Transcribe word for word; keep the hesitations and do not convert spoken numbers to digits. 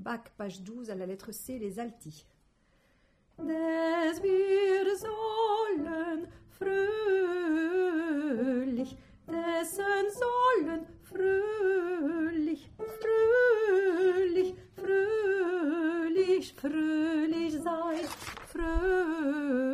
Bach, page douze, à la lettre C, les altis. Des wir sollen fröhlich, dessen sollen fröhlich, fröhlich, fröhlich, fröhlich sein, fröhlich.